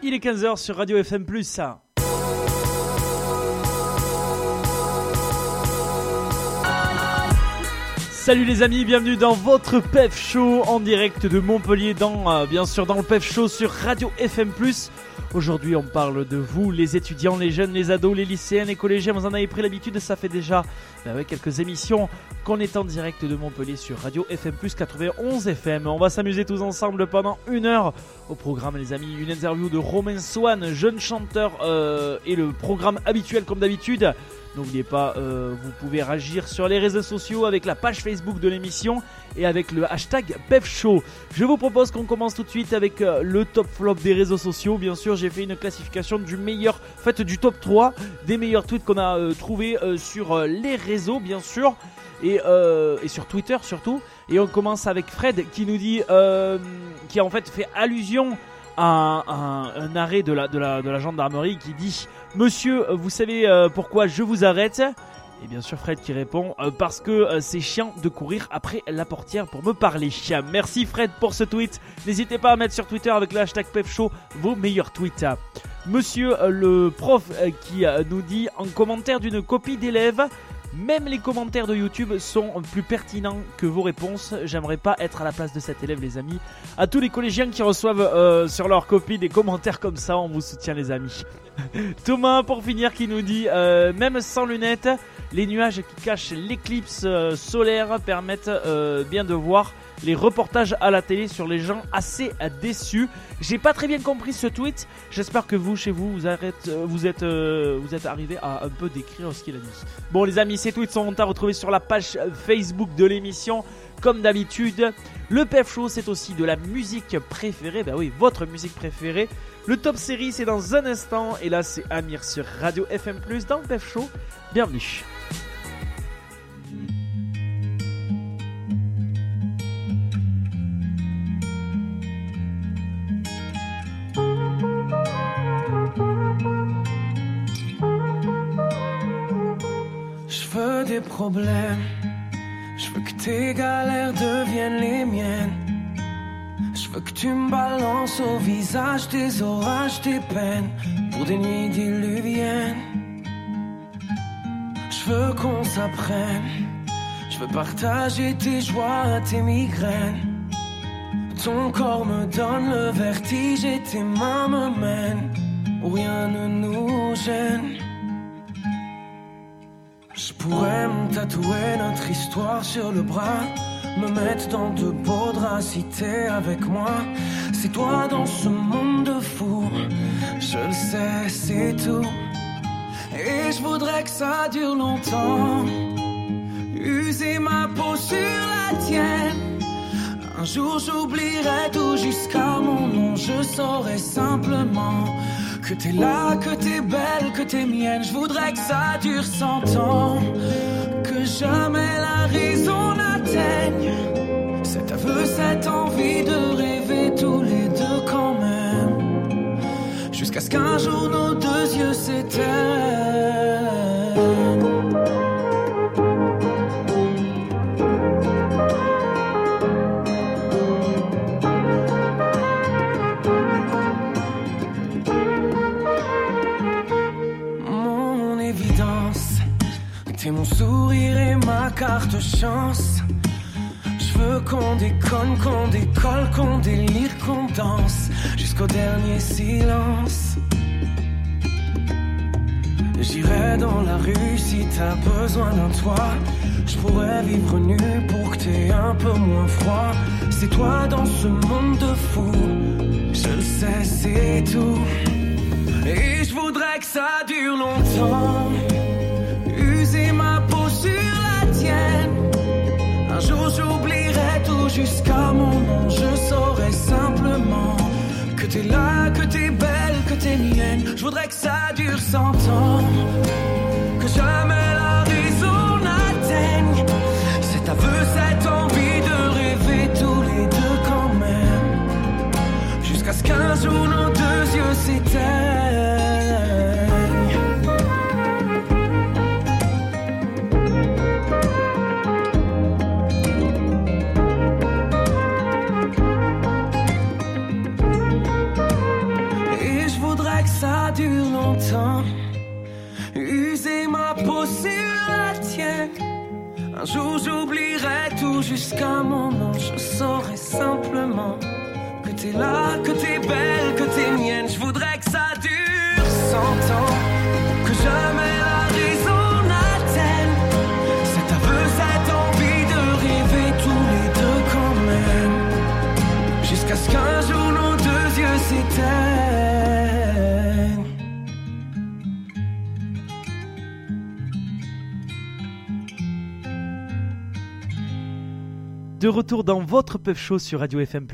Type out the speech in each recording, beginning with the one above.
Il est 15h sur Radio FM+. Salut les amis, bienvenue dans votre PEF Show en direct de Montpellier, bien sûr dans le PEF Show sur Radio FM+. Aujourd'hui on parle de vous, les étudiants, les jeunes, les ados, les lycéens, les collégiens. Vous en avez pris l'habitude, ça fait déjà quelques émissions qu'on est en direct de Montpellier sur Radio FM+, 91 FM. On va s'amuser tous ensemble pendant 1 heure. Au programme les amis, une interview de Romain Swan, jeune chanteur, et le programme habituel comme d'habitude. N'oubliez pas, vous pouvez réagir sur les réseaux sociaux avec la page Facebook de l'émission et avec le hashtag PEFShow. Je vous propose qu'on commence tout de suite avec le top flop des réseaux sociaux. Bien sûr, j'ai fait une classification du top 3 des meilleurs tweets qu'on a trouvés sur les réseaux, bien sûr, et sur Twitter surtout. Et on commence avec Fred qui nous dit, qui a en fait fait allusion à un arrêt de la gendarmerie qui dit: Monsieur, vous savez pourquoi je vous arrête? Et bien sûr Fred qui répond parce que c'est chiant de courir après la portière pour me parler. Merci Fred pour ce tweet. N'hésitez pas à mettre sur Twitter avec le hashtag PEFShow vos meilleurs tweets. Monsieur le prof qui nous dit en commentaire d'une copie d'élève: même les commentaires de YouTube sont plus pertinents que vos réponses. J'aimerais pas être à la place de cet élève, les amis. À tous les collégiens qui reçoivent sur leur copie des commentaires comme ça, on vous soutient, les amis. Thomas, pour finir, qui nous dit même sans lunettes, les nuages qui cachent l'éclipse solaire permettent bien de voir les reportages à la télé sur les gens assez déçus. J'ai pas très bien compris ce tweet. J'espère que vous, chez vous, vous êtes arrivé à un peu décrire ce qu'il a dit. Bon les amis, ces tweets sont à retrouver sur la page Facebook de l'émission. Comme d'habitude, le PEF Show, c'est aussi de la musique préférée. Ben oui, votre musique préférée. Le top série, c'est dans un instant. Et là, c'est Amir sur Radio FM+, dans le PEF Show. Bienvenue. Je veux des problèmes, je veux que tes galères deviennent les miennes. Je veux que tu me balances au visage tes orages, tes peines, pour des nuits diluviennes. Je veux qu'on s'apprenne, je veux partager tes joies, tes migraines. Ton corps me donne le vertige et tes mains me mènent où rien ne nous gêne. Je pourrais me tatouer notre histoire sur le bras, me mettre dans de beaux draps si t'es avec moi. C'est toi dans ce monde de fous, je le sais, c'est tout. Et je voudrais que ça dure longtemps, user ma peau sur la tienne. Un jour j'oublierai tout jusqu'à mon nom, je saurai simplement que t'es là, que t'es belle, que t'es mienne. Je voudrais que ça dure 100 ans, que jamais la raison n'atteigne cet aveu, cette envie de rêver tous les deux quand même, jusqu'à ce qu'un jour nos deux yeux s'éteignent. T'es mon sourire et ma carte chance. Je veux qu'on déconne, qu'on décolle, qu'on délire, qu'on danse jusqu'au dernier silence. J'irai dans la rue si t'as besoin d'un toit. Je pourrais vivre nu pour que t'aies un peu moins froid. C'est toi dans ce monde de fous, je le sais, c'est tout. Et je voudrais que ça dure longtemps, user ma peau sur la tienne. Un jour j'oublierai tout jusqu'à mon nom, je saurai simplement que t'es là, que t'es belle, que t'es mienne. Je voudrais que ça dure 100 ans, que jamais la raison n'atteigne cet aveu, cette envie de rêver tous les deux quand même, jusqu'à ce qu'un jour nos deux yeux s'éteignent. voudrais que ça dure longtemps. User ma peau sur la tienne. Un jour j'oublierai tout jusqu'à mon nom. Je saurai simplement que t'es là, que t'es belle, que t'es mienne. Je voudrais que ça dure 100 ans, que jamais la raison n'atteigne cet aveu, cette envie de rêver tous les deux quand même, jusqu'à ce qu'un jour nos deux yeux s'éteignent. De retour dans votre Puff Show sur Radio FM+.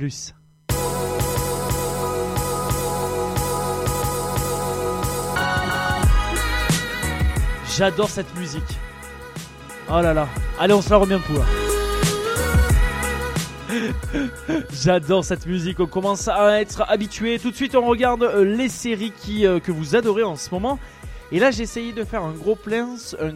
J'adore cette musique. Oh là là. Allez, on se la remet un coup là. J'adore cette musique. On commence à être habitué. Tout de suite, on regarde les séries que vous adorez en ce moment. Et là, j'ai essayé de faire un gros plan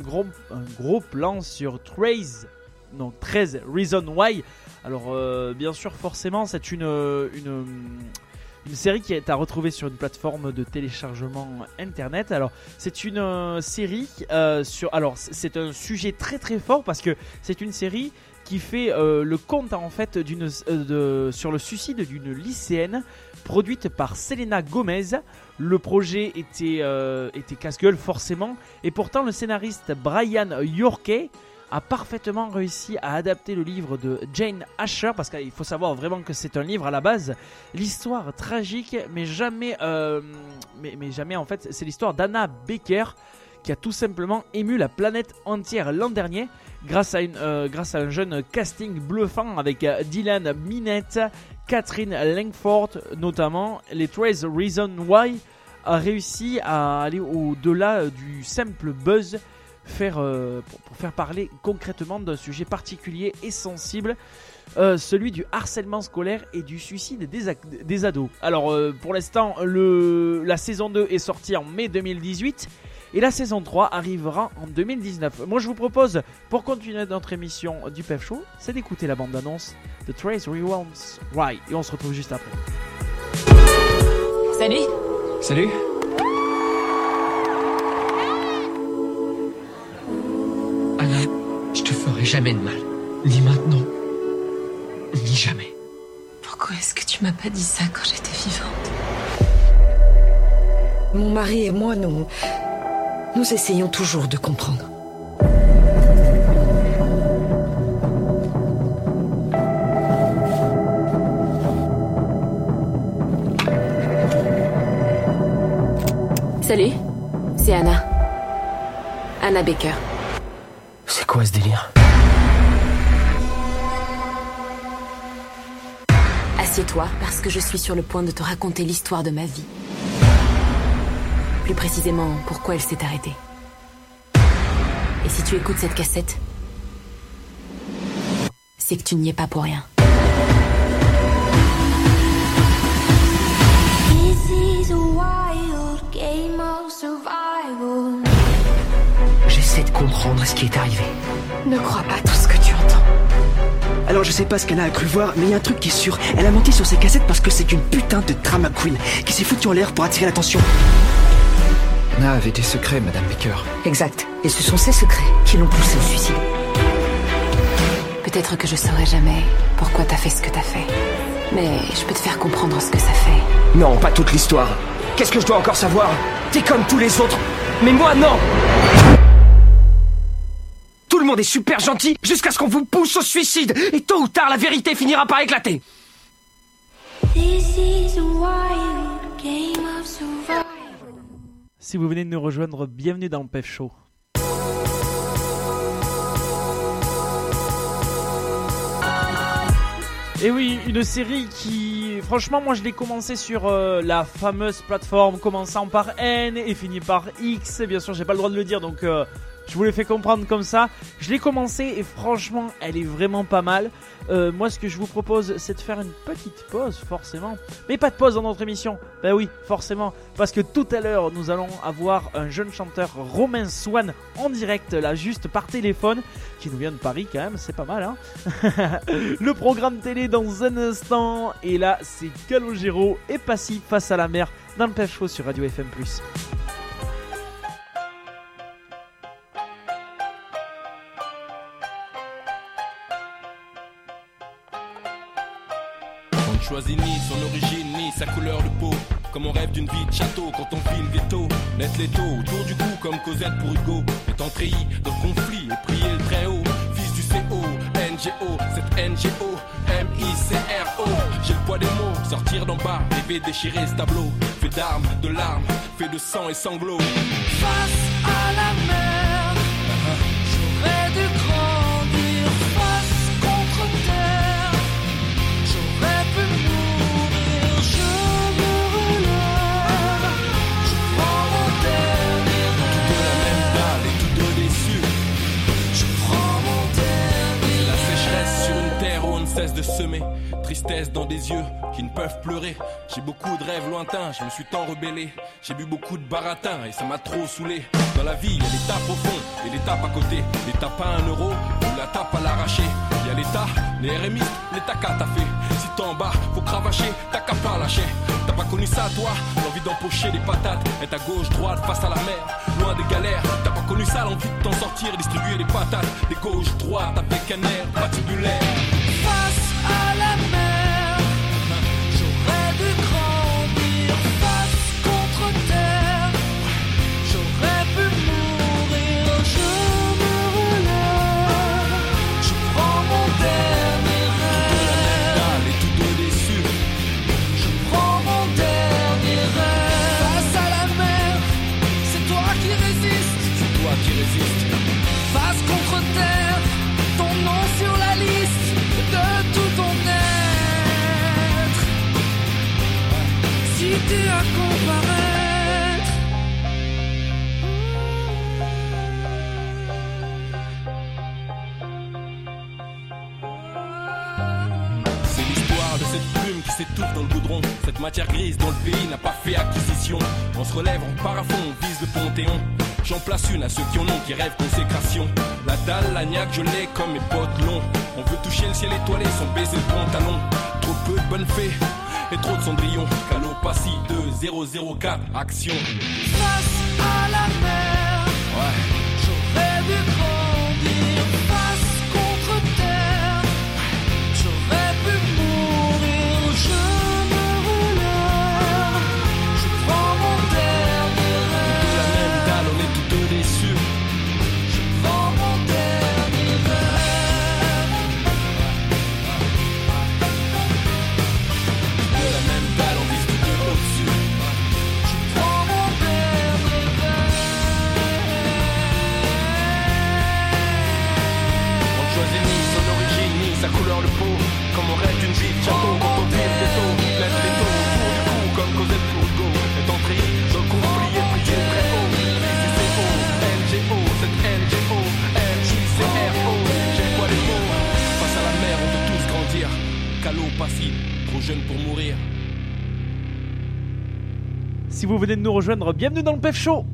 sur 13 Reasons Why. Alors, bien sûr, forcément, c'est une série qui est à retrouver sur une plateforme de téléchargement internet. Alors, c'est une série alors, c'est un sujet très très fort parce que c'est une série qui fait le compte en fait sur le suicide d'une lycéenne produite par Selena Gomez. Le projet était casse-gueule forcément, et pourtant le scénariste Brian Yorkey a parfaitement réussi à adapter le livre de Jane Asher, parce qu'il faut savoir vraiment que c'est un livre à la base. L'histoire tragique, mais jamais en fait, c'est l'histoire d'Anna Baker qui a tout simplement ému la planète entière l'an dernier grâce à un jeune casting bluffant avec Dylan Minnette, Catherine Langford notamment. Les 13 Reasons Why a réussi à aller au-delà du simple buzz, pour faire parler concrètement d'un sujet particulier et sensible, celui du harcèlement scolaire et du suicide des ados. Alors pour l'instant, la saison 2 est sortie en mai 2018 et la saison 3 arrivera en 2019. Moi je vous propose, pour continuer notre émission du Puff Show, c'est d'écouter la bande-annonce de 13 Reasons Why, et on se retrouve juste après. Salut. Salut. Anna, je te ferai jamais de mal. Ni maintenant, ni jamais. Pourquoi est-ce que tu m'as pas dit ça quand j'étais vivante? Mon mari et moi, nous essayons toujours de comprendre. Salut, c'est Anna. Anna Baker. C'est quoi ce délire? Assieds-toi, parce que je suis sur le point de te raconter l'histoire de ma vie. Plus précisément, pourquoi elle s'est arrêtée. Et si tu écoutes cette cassette, c'est que tu n'y es pas pour rien. J'essaie de comprendre ce qui est arrivé. Ne crois pas tout ce que tu entends. Alors je sais pas ce qu'elle a cru voir, mais il y a un truc qui est sûr. Elle a menti sur ses cassettes parce que c'est une putain de drama queen qui s'est foutue en l'air pour attirer l'attention. Anna avait des secrets, Madame Baker. Exact. Et ce sont ces secrets qui l'ont poussée au suicide. Peut-être que je saurai jamais pourquoi t'as fait ce que t'as fait. Mais je peux te faire comprendre ce que ça fait. Non, pas toute l'histoire. Qu'est-ce que je dois encore savoir? T'es comme tous les autres. Mais moi, non! Tout le monde est super gentil jusqu'à ce qu'on vous pousse au suicide. Et tôt ou tard, la vérité finira par éclater. Si vous venez de nous rejoindre, bienvenue dans le Puff Show. Et oui, une série qui, franchement, moi je l'ai commencé sur la fameuse plateforme commençant par N et finit par X. Bien sûr, j'ai pas le droit de le dire, donc je vous l'ai fait comprendre comme ça. Je l'ai commencé et franchement, elle est vraiment pas mal. Moi, ce que je vous propose, c'est de faire une petite pause, forcément. Mais pas de pause dans notre émission. Ben oui, forcément. Parce que tout à l'heure, nous allons avoir un jeune chanteur, Romain Swan, en direct, là, juste par téléphone, qui nous vient de Paris quand même, c'est pas mal, hein. Le programme télé dans un instant. Et là, c'est Calogero et Passy face à la mer dans le PEF Show sur Radio FM+. On ne choisit ni son origine ni sa couleur de peau. Comme on rêve d'une vie de château quand on vit le ghetto. Net l'étau autour du cou comme Cosette pour Hugo. Étant treillis dans le conflit et prier le très haut. Fils du CO, NGO, cette NGO, MICRO. J'ai le poids des mots, sortir d'en bas, rêver déchirer ce tableau. Fait d'armes, de larmes, fait de sang et sanglots. Face à la mer, j'aurais dû grandir. Face contre terre, j'aurais pu mourir. Je me relève, je prends mon dernier rêve. De la même dalle et tous deux déçus. Je prends mon dernier La sécheresse sur une terre où on ne cesse de semer. Tristesse dans des yeux qui ne peuvent pleurer. J'ai beaucoup de rêves lointains, je me suis tant rebellé. J'ai bu beaucoup de baratin et ça m'a trop saoulé. Dans la vie, il y a l'étape au fond et l'étape à côté. L'étape à 1 euro ou la tape à l'arraché. Il y a l'état, les RMistes, l'état qu'a t'as fait. Si t'es en bas, faut cravacher, t'as qu'à pas lâcher. T'as pas connu ça toi, l'envie d'empocher des patates. Être à gauche, droite, face à la mer, loin des galères. T'as pas connu ça, l'envie de t'en sortir et distribuer des patates. Des gauches, droites, avec un air patibulaire. face à la mer, j'aurais dû grandir. Face contre terre, j'aurais pu mourir. Je me relève, je prends mon dernier rêve. Allez, tous deux déçus. Je prends mon dernier rêve. Face à la mer, c'est toi qui résistes. C'est toi qui résistes. Face contre terre, ton nom sur la liste de tout ton être. Si tu as comparaître, C'est l'histoire de cette plume qui s'étouffe dans le goudron. Cette matière grise dont le pays n'a pas fait acquisition. On se relève, on part à fond, on vise le Panthéon. J'en place une à ceux qui en ont, qui rêvent consécration. La dalle, la niaque, je l'ai comme mes potes longs. On veut toucher le ciel étoilé sans baiser le pantalon. Trop peu de bonnes fées et trop de cendrillons. Calopassie 2004, action. face à la mer, Ouais. j'aurais dû grandir. Face contre terre, j'aurais pu mourir. Je me relève, je prends mon dernier De la même rêve. dalle, on est tous deux déçus. Je prends mon dernier rêve. De la même dalle, on vise tous deux au-dessus. Je prends mon dernier rêve. On ne choisit ni son origine, ni sa couleur de peau. Comme on rêve d'une vie de château quand on vit le ghetto. Lève les taux autour du cou comme Cosette pour Hugo. Est entré dans le conflit et prier très haut. CCO, NGO, cette NGO, MICRO. J'ai le poids des mots. Face à la mer, on veut tous grandir. Calot, passif, trop jeune pour mourir. Si vous venez de nous rejoindre, bienvenue dans le PEF Show.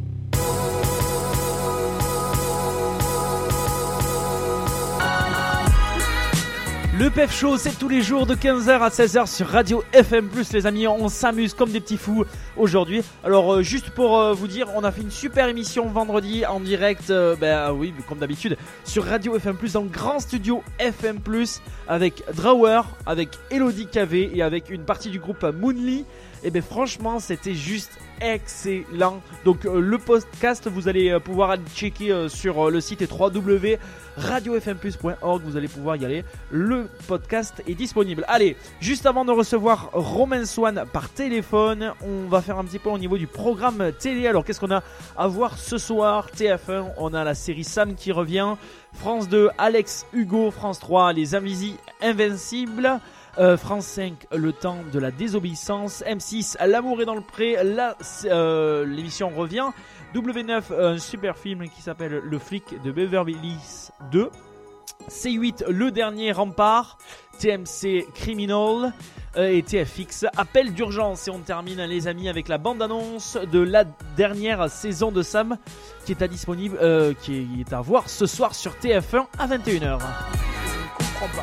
Le PEF Show, c'est tous les jours de 15h à 16h sur Radio FM+, les amis, on s'amuse comme des petits fous aujourd'hui. Alors juste pour vous dire, on a fait une super émission vendredi en direct, oui, comme d'habitude, sur Radio FM+, dans le grand studio FM+, avec Drawer, avec Elodie Cavé et avec une partie du groupe Moonly. Et bien franchement, c'était juste excellent. Donc le podcast, vous allez pouvoir aller checker sur le site www.radiofmplus.org. Vous allez pouvoir y aller. Le podcast est disponible. Allez, juste avant de recevoir Romain Swan par téléphone, on va faire un petit peu au niveau du programme télé. Alors qu'est-ce qu'on a à voir ce soir? TF1, on a la série Sam qui revient. France 2, Alex Hugo. France 3, Les Invincibles. France 5, Le Temps de la désobéissance. M6, L'amour est dans le pré. L'émission revient. W9, un super film qui s'appelle Le flic de Beverly Hills 2. C8, Le dernier rempart. TMC, Criminal. Et TFX, Appel d'urgence. Et on termine, les amis, avec la bande-annonce de la dernière saison de Sam qui est disponible, qui est à voir ce soir sur TF1 à 21h. Je ne comprends pas.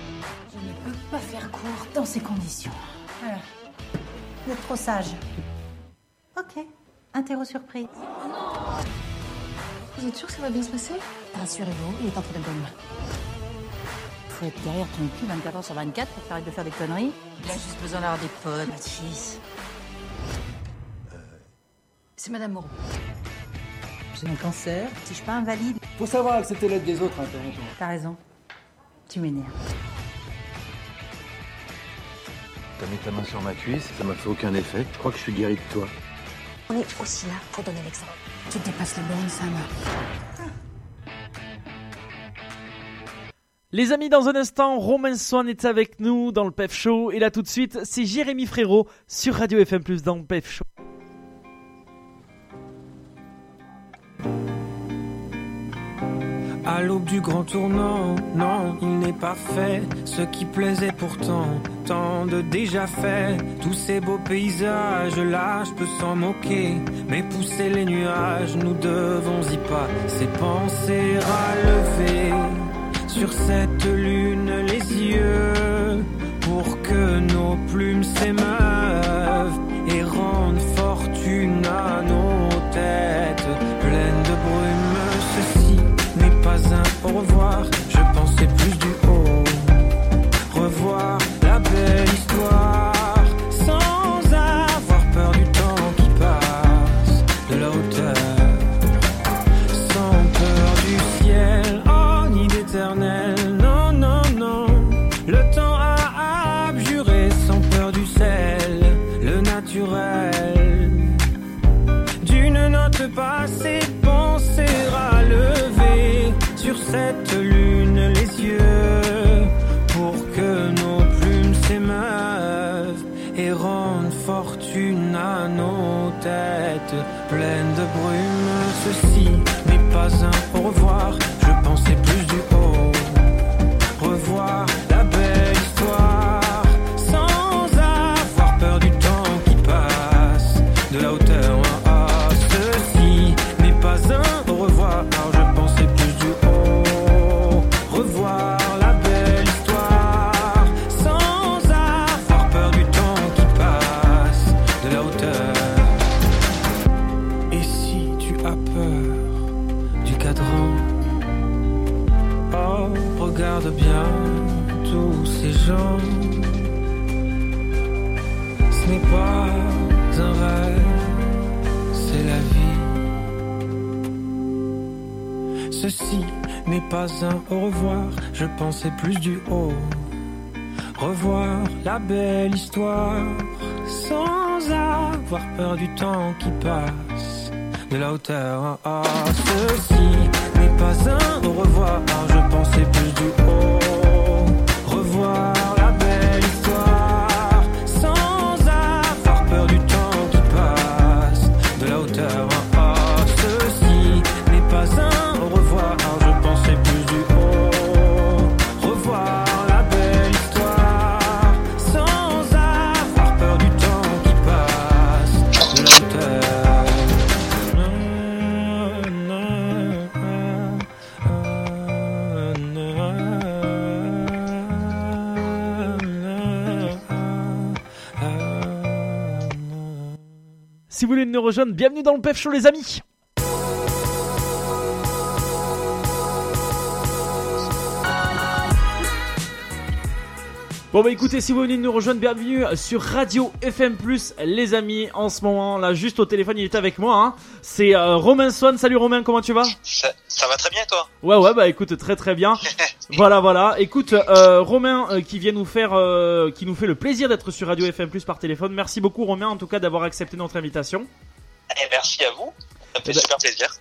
Pas faire court dans ces conditions. Voilà. Vous êtes trop sage. Ok. Interro surprise. Vous êtes sûr que ça va bien se passer? Rassurez-vous, il est entre de bonnes mains. Faut être derrière ton cul 24 heures sur 24 pour que t'arrêtes de faire des conneries. Il a juste besoin d'avoir des potes, Mathis. C'est Madame Moreau. J'ai un cancer. Si je suis pas invalide... Faut savoir accepter l'aide des autres, hein, T'as raison. Tu m'énerves. T'as mis ta main sur ma cuisse, ça m'a fait aucun effet. Je crois que je suis guéri de toi. On est aussi là pour donner l'exemple. Tu dépasses les bornes, ça marche. Les amis, dans un instant, Romain Swan est avec nous dans le PEF Show. Et là tout de suite, c'est Jérémy Frérot sur Radio FM+, dans le PEF Show. À l'aube du grand tournant, non, il n'est pas fait ce qui plaisait pourtant, tant de déjà fait. Tous ces beaux paysages, là, je peux s'en moquer, mais pousser les nuages, nous devons y passer, penser à lever sur cette lune les yeux, pour que nos plumes s'émeuvent et rendent fortune à nos têtes pleines de brume. Ceci n'est pas un au revoir, je pensais plus du haut. Revoir la belle histoire, sans avoir peur du temps qui passe, de la hauteur, sans peur du ciel, oh ni d'éternel, non, non, non. Le temps a abjuré sans peur du sel, le naturel. D'une note passée, penser à lever sur cette lune les yeux, pour que nos plumes s'émeuvent et rendent fortune à nos têtes pleines de brume. Ceci n'est pas un au revoir, je pensais plus du haut. Revoir la belle histoire, sans avoir peur du temps qui passe, de la hauteur. Ceci n'est pas un au revoir, je pensais plus du haut. Revoir la belle histoire, sans avoir peur du temps qui passe, de la hauteur. Et si tu as peur du cadran, oh, regarde bien tous ces gens. Ce n'est pas un rêve, c'est la vie. Ceci n'est pas un au revoir, je pensais plus du haut. Revoir la belle histoire, sans avoir peur du temps qui passe, de la hauteur. Oh, ceci n'est pas un au revoir, je pensais plus du haut. Revoir la belle histoire, sans avoir peur du temps qui passe, de la hauteur. Oh, ceci n'est pas un au revoir, je pensais plus du haut. Revoir la belle histoire, sans avoir peur du temps qui passe, de la hauteur. Si vous voulez nous rejoindre, bienvenue dans le PEF Show les amis. Bon bah écoutez, si vous venez de nous rejoindre, bienvenue sur Radio FM+, les amis. En ce moment, là, juste au téléphone, il est avec moi, hein. C'est Romain Swan. Salut Romain, comment tu vas ? Ça va très bien, toi ? Ouais, bah écoute, très très bien. Voilà. Écoute, Romain qui vient nous faire, qui nous fait le plaisir d'être sur Radio FM+ par téléphone. Merci beaucoup Romain, en tout cas, d'avoir accepté notre invitation. Et merci à vous. Ça me fait super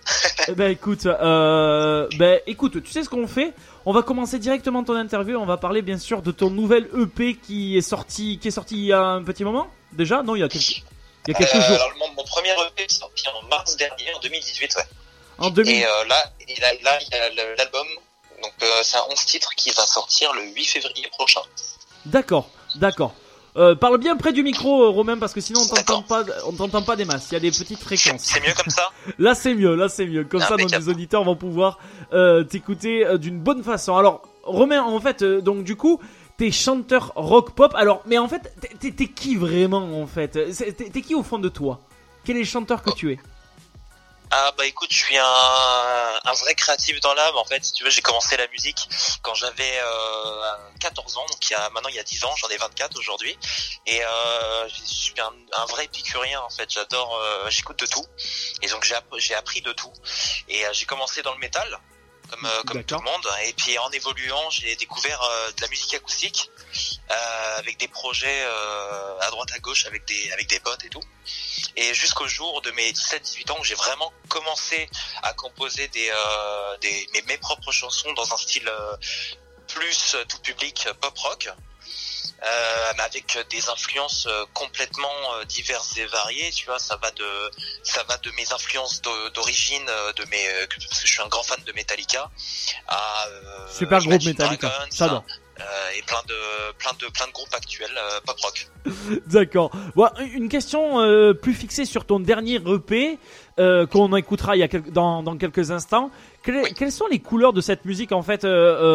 plaisir. Écoute, tu sais ce qu'on fait ? On va commencer directement ton interview. On va parler bien sûr de ton nouvel EP qui est sorti il y a un petit moment. Déjà ? Non, il y a quelques jours. Alors, mon premier EP est sorti en mars dernier, en 2018, ouais. En 2000... Et là, il y a l'album. Donc c'est un 11 titres qui va sortir le 8 février prochain. D'accord. Parle bien près du micro, Romain, parce que sinon on t'entend pas des masses. Il y a des petites fréquences. C'est mieux comme ça ? Là c'est mieux. Comme ça, nos auditeurs vont pouvoir t'écouter d'une bonne façon. Alors, Romain, en fait, donc du coup, t'es chanteur rock pop. Alors, mais en fait, t'es qui vraiment, en fait ? T'es qui au fond de toi ? Quel est le chanteur que tu es? Ah bah écoute, je suis un vrai créatif dans l'âme en fait. Si tu veux, j'ai commencé la musique quand j'avais 14 ans, donc il y a 10 ans, j'en ai 24 aujourd'hui. Et je suis un vrai épicurien en fait. J'adore, j'écoute de tout. Et donc j'ai appris de tout. Et j'ai commencé dans le métal. Comme tout le monde, et puis en évoluant j'ai découvert de la musique acoustique avec des projets à droite à gauche avec des potes et tout, et jusqu'au jour de mes 17-18 ans où j'ai vraiment commencé à composer mes propres chansons dans un style plus tout public pop rock, mais avec des influences complètement diverses et variées, tu vois. Ça va de mes influences d'origine, parce que je suis un grand fan de Metallica, à super groupe Metallica, Dragons, j'adore. Et plein de groupes actuels pop rock. D'accord. Bon, une question plus fixée sur ton dernier EP qu'on écoutera dans quelques instants. Quelles sont les couleurs de cette musique en fait?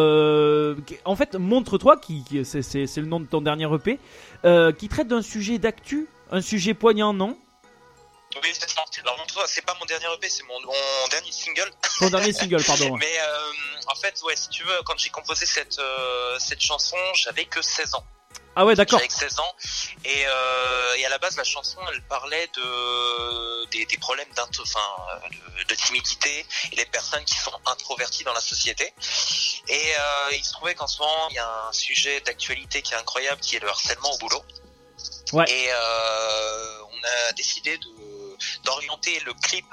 En fait, Montre-toi, c'est le nom de ton dernier EP, qui traite d'un sujet d'actu, un sujet poignant, non? Oui, c'est ça. Alors, Montre-toi, c'est pas mon dernier EP, c'est mon dernier single. Ton dernier single, pardon. Ouais. Mais en fait, ouais, si tu veux, quand j'ai composé cette chanson, j'avais que 16 ans. Ah ouais, d'accord. J'avais 16 ans et à la base la chanson elle parlait des problèmes de timidité et les personnes qui sont introverties dans la société, et il se trouvait qu'en ce moment il y a un sujet d'actualité qui est incroyable, qui est le harcèlement au boulot. Ouais. Et on a décidé d'orienter le clip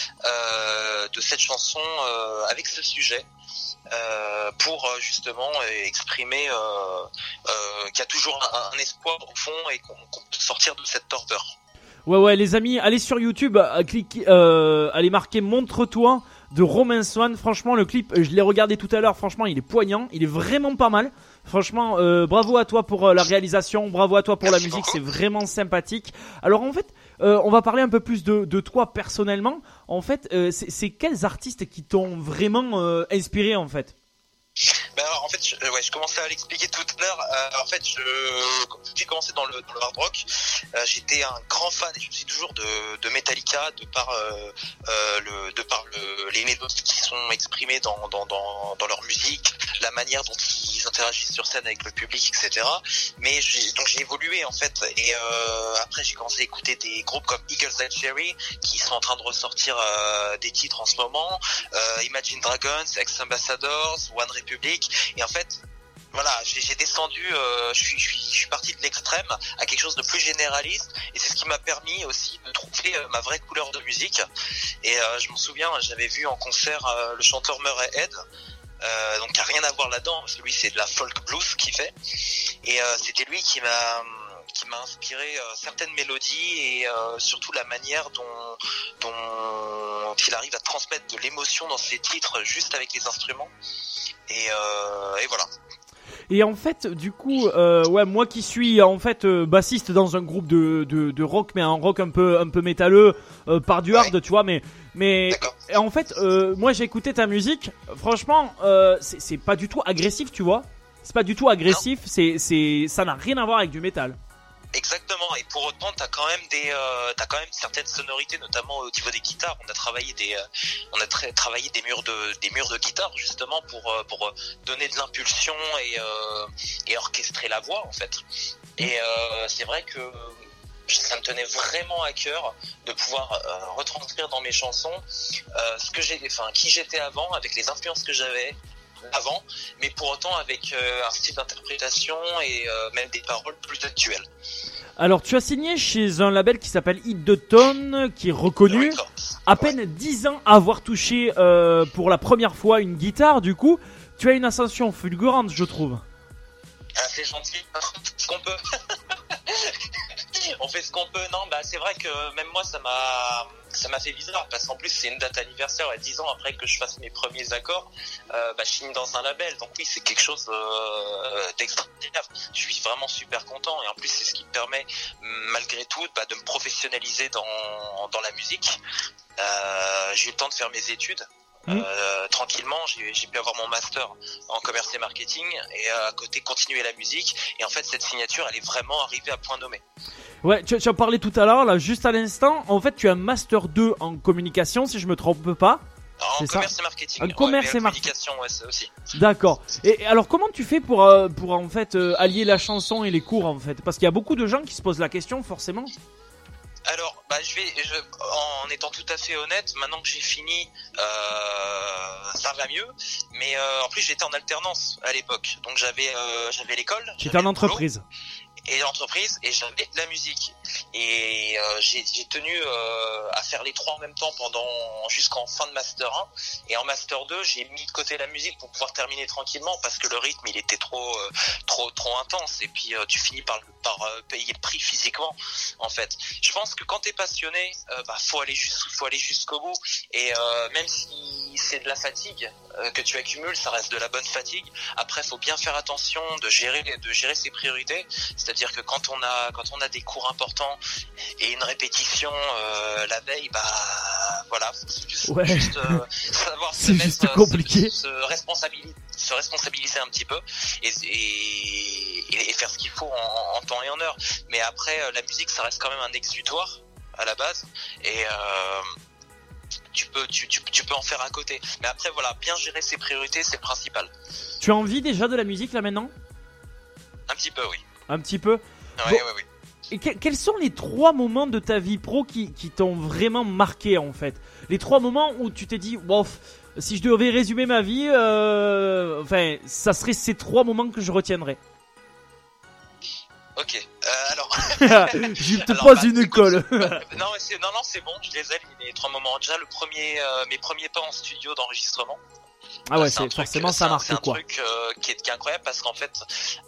de cette chanson avec ce sujet. Pour justement exprimer qu'il y a toujours un espoir au fond et qu'on peut sortir de cette torpeur. Ouais, les amis, allez sur YouTube, allez marquer Montre-toi de Romain Swan. Franchement, le clip, je l'ai regardé tout à l'heure, franchement, il est poignant, il est vraiment pas mal. Franchement, bravo à toi pour la réalisation, bravo à toi pour la musique, c'est vraiment sympathique. Alors en fait, on va parler un peu plus de toi personnellement. En fait, c'est quels artistes qui t'ont vraiment inspiré en fait? Ben alors, en fait, je commençais à l'expliquer tout à l'heure. En fait, quand j'ai commencé dans le hard rock, j'étais un grand fan, et je suis toujours de Metallica, de par les mélodies qui sont exprimées dans leur musique, la manière dont ils interagissent sur scène avec le public, etc. Mais donc j'ai évolué en fait, et après j'ai commencé à écouter des groupes comme Eagles Eye Cherry qui sont en train de ressortir des titres en ce moment, Imagine Dragons, Ex Ambassadors, One Republic, et en fait voilà, j'ai descendu, je suis parti de l'extrême à quelque chose de plus généraliste, et c'est ce qui m'a permis aussi de trouver ma vraie couleur de musique. Et je m'en souviens, j'avais vu en concert le chanteur Murray Head, donc il n'y a rien à voir là-dedans, parce que lui c'est de la folk blues qu'il fait, et c'était lui qui m'a inspiré certaines mélodies, et surtout la manière dont il arrive à transmettre de l'émotion dans ses titres juste avec les instruments, et voilà. Et en fait, du coup, ouais, moi qui suis en fait bassiste dans un groupe de rock, mais un rock un peu métalleux, par du hard, tu vois, mais en fait, moi j'ai écouté ta musique. Franchement, c'est pas du tout agressif, tu vois. C'est pas du tout agressif. Ça n'a rien à voir avec du métal. Exactement, et pour autant t'as quand même certaines sonorités, notamment au niveau des guitares. On a travaillé travaillé des murs de guitare justement pour donner de l'impulsion et orchestrer la voix en fait. Et c'est vrai que ça me tenait vraiment à cœur de pouvoir retranscrire dans mes chansons qui j'étais avant, avec les influences que j'avais avant, mais pour autant avec un style d'interprétation et même des paroles plus actuelles. Alors tu as signé chez un label qui s'appelle Hit the Tone, qui est reconnu, à peine 10 ans à avoir touché pour la première fois une guitare. Du coup tu as une ascension fulgurante, je trouve. Ah, c'est gentil, ce qu'on peut. On fait ce qu'on peut. Non, bah c'est vrai que même moi ça m'a fait bizarre, parce qu'en plus c'est une date anniversaire, 10 ans après que je fasse mes premiers accords, je signe dans un label, donc oui c'est quelque chose d'extraordinaire. Je suis vraiment super content, et en plus c'est ce qui me permet malgré tout de me professionnaliser dans la musique. J'ai eu le temps de faire mes études. Tranquillement, j'ai pu avoir mon master en commerce et marketing, et à côté continuer la musique, et en fait cette signature elle est vraiment arrivée à point nommé. Ouais, tu en parlais tout à l'heure, là, juste à l'instant. En fait, tu as un Master 2 en communication, si je me trompe pas. En commerce et marketing. En commerce et marketing. Communication, ouais, ça aussi. D'accord. Et alors, comment tu fais pour en fait allier la chanson et les cours en fait? Parce qu'il y a beaucoup de gens qui se posent la question, forcément. Alors, en étant tout à fait honnête, maintenant que j'ai fini, ça va mieux. Mais en plus, j'étais en alternance à l'époque, donc j'avais l'école. Tu étais en entreprise. Et l'entreprise, et j'avais de la musique. Et j'ai tenu à faire les trois en même temps jusqu'en fin de Master 1. Et en Master 2, j'ai mis de côté la musique pour pouvoir terminer tranquillement, parce que le rythme, il était trop intense. Et puis, tu finis par payer le prix physiquement, en fait. Je pense que quand t'es passionné, faut aller jusqu'au bout. Et même si c'est de la fatigue que tu accumules, ça reste de la bonne fatigue. Après, faut bien faire attention de gérer ses priorités. C'est-à-dire que quand on a des cours importants et une répétition la veille, voilà, faut juste savoir se responsabiliser un petit peu et faire ce qu'il faut en temps et en heure. Mais après, la musique, ça reste quand même un exutoire à la base, et tu peux en faire à côté. Mais après, voilà, bien gérer ses priorités, c'est le principal. Tu as envie déjà de la musique là maintenant? Un petit peu, oui. Un petit peu. Oui. Et quels sont les 3 moments de ta vie pro qui t'ont vraiment marqué en fait? Les 3 moments où tu t'es dit, bof, si je devais résumer ma vie, ça serait ces 3 moments que je retiendrais. Ok, alors. Je te pose une colle. Non, c'est bon, je les ai les 3 moments. Déjà, mes premiers pas en studio d'enregistrement. Ah ouais, forcément ça marque quoi. C'est un truc qui est incroyable, parce qu'en fait,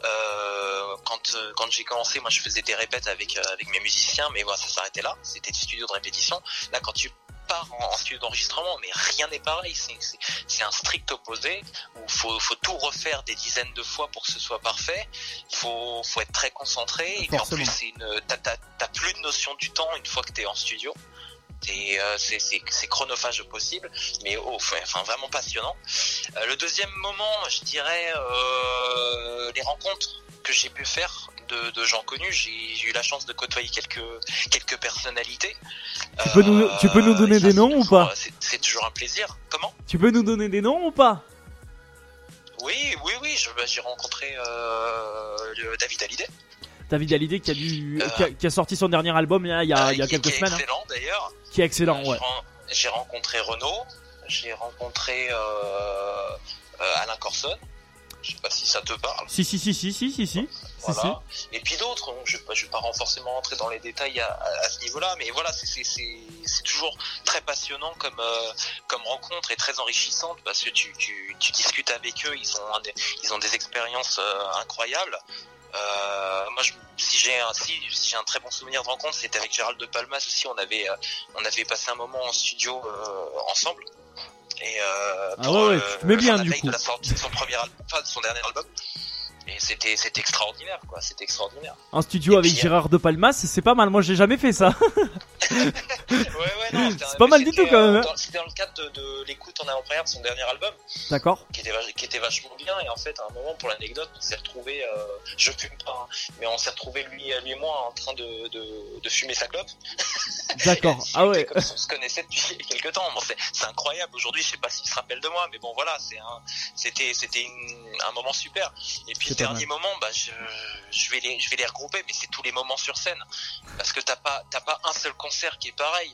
quand j'ai commencé, moi je faisais des répètes avec mes musiciens, mais voilà, ça s'arrêtait là. C'était des studios de répétition. Là, quand tu pars en studio d'enregistrement, mais rien n'est pareil. C'est un strict opposé où faut tout refaire des dizaines de fois pour que ce soit parfait. Faut être très concentré. Et puis en plus, t'as plus de notion du temps une fois que t'es en studio. C'est chronophage au possible, mais vraiment passionnant. Le deuxième moment, je dirais les rencontres que j'ai pu faire de gens connus. J'ai eu la chance de côtoyer quelques personnalités. Tu peux nous donner des noms ou pas? C'est toujours un plaisir. Comment? Tu peux nous donner des noms ou pas? Oui, j'ai rencontré David Hallyday. David Hallyday qui a sorti son dernier album il y a quelques semaines. Qui est excellent d'ailleurs. Qui est excellent, ouais. J'ai rencontré Renaud, j'ai rencontré Alain Corson. Je sais pas si ça te parle. Si. Voilà. Si. Et puis d'autres, je vais pas forcément rentrer dans les détails à ce niveau-là, mais voilà, c'est toujours très passionnant comme rencontre, et très enrichissante, parce que tu discutes avec eux, ils ont des expériences incroyables. Moi, si j'ai un très bon souvenir de rencontre, c'était avec Gérald de Palmas aussi. On avait passé un moment en studio ensemble. Et tu te mets bien du coup. De la sortie de son de son dernier album. Et c'était extraordinaire, quoi. C'était extraordinaire. En studio avec Gérard de Palmas, c'est pas mal. Moi, j'ai jamais fait ça. Non. C'est pas mal du tout quand même. C'était dans le cadre de l'écoute en avant-première de son dernier album. D'accord. Qui était vachement bien. Et en fait, à un moment, pour l'anecdote, on s'est retrouvés. Je fume pas, mais on s'est retrouvés lui et moi en train de fumer sa clope. D'accord. Ah ouais. Comme si on se connaissait depuis quelques temps. Bon, c'est incroyable. Aujourd'hui, je sais pas s'il se rappelle de moi, mais bon, voilà, c'était un moment super. Et puis le dernier moment, je vais les regrouper, mais c'est tous les moments sur scène, parce que t'as pas un seul concert qui est pareil,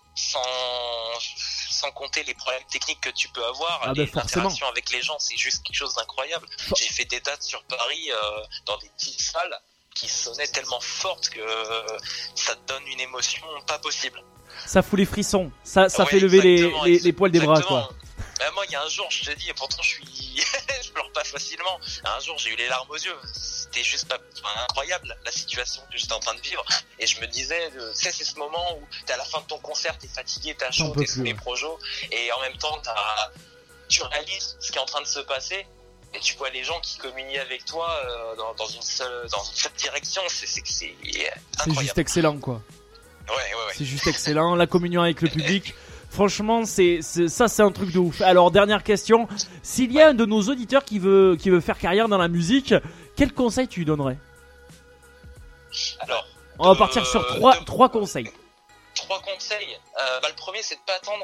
sans compter les problèmes techniques que tu peux avoir, les interactions avec les gens, c'est juste quelque chose d'incroyable. J'ai fait des dates sur Paris dans des petites salles qui sonnaient tellement fortes que ça te donne une émotion pas possible. Ça fout les frissons, ça fait lever les poils des bras, quoi. Moi, il y a un jour, je te dis, et pourtant je pleure pas facilement. Un jour, j'ai eu les larmes aux yeux. C'était juste incroyable, la situation que j'étais en train de vivre. Et je me disais, c'est ce moment où t'es à la fin de ton concert, t'es fatigué, t'as chaud, t'es sous les projos, et en même temps, tu réalises ce qui est en train de se passer. Et tu vois les gens qui communient avec toi dans une seule direction. C'est incroyable. C'est juste excellent, quoi. Ouais. C'est juste excellent, la communion avec le public. Franchement, c'est un truc de ouf. Alors, dernière question. S'il y a un de nos auditeurs qui veut faire carrière dans la musique, quel conseil tu lui donnerais? Alors, On va partir sur trois conseils. 3 conseils. Le premier, c'est de pas attendre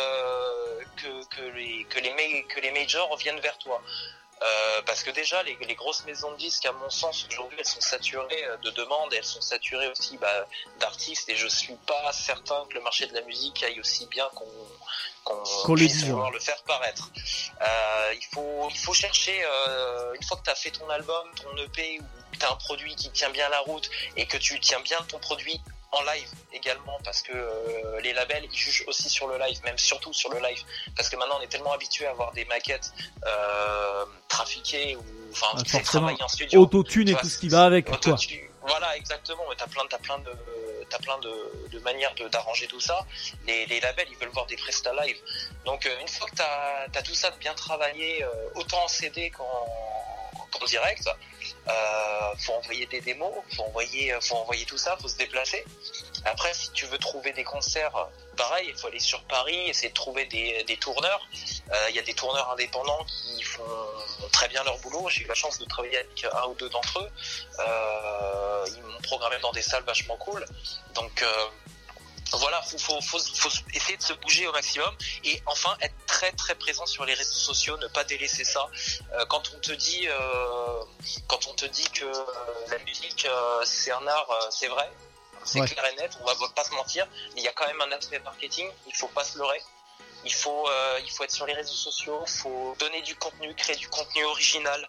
que les majors viennent vers toi. Parce que déjà les grosses maisons de disques, à mon sens, aujourd'hui, elles sont saturées de demandes, elles sont saturées aussi d'artistes, et je suis pas certain que le marché de la musique aille aussi bien qu'on puisse vouloir le faire paraître. Il faut chercher, une fois que tu as fait ton album, ton EP, ou que tu as un produit qui tient bien la route, et que tu tiens bien ton produit en live également, parce que les labels ils jugent aussi sur le live, même surtout sur le live, parce que maintenant on est tellement habitué à avoir des maquettes trafiquées, ou enfin qui travaillent en studio, autotune et tout ce qui va avec, quoi. Voilà, exactement. T'as plein de manières d'arranger tout ça. Les labels, ils veulent voir des prestats live. Donc une fois que t'as tout ça de bien travaillé, autant en CD qu'en direct, faut envoyer des démos, faut envoyer tout ça, faut se déplacer. Après, si tu veux trouver des concerts, pareil, il faut aller sur Paris, essayer de trouver des tourneurs. Il y a des tourneurs indépendants qui font très bien leur boulot. J'ai eu la chance de travailler avec un ou deux d'entre eux. Ils m'ont programmé dans des salles vachement cool. Donc voilà, faut essayer de se bouger au maximum, et enfin être très très présent sur les réseaux sociaux, ne pas délaisser ça. Quand on te dit que la musique c'est un art, c'est vrai, c'est clair et net, on va pas se mentir, mais il y a quand même un aspect marketing, il faut pas se leurrer. Il faut être sur les réseaux sociaux, faut donner du contenu, créer du contenu original,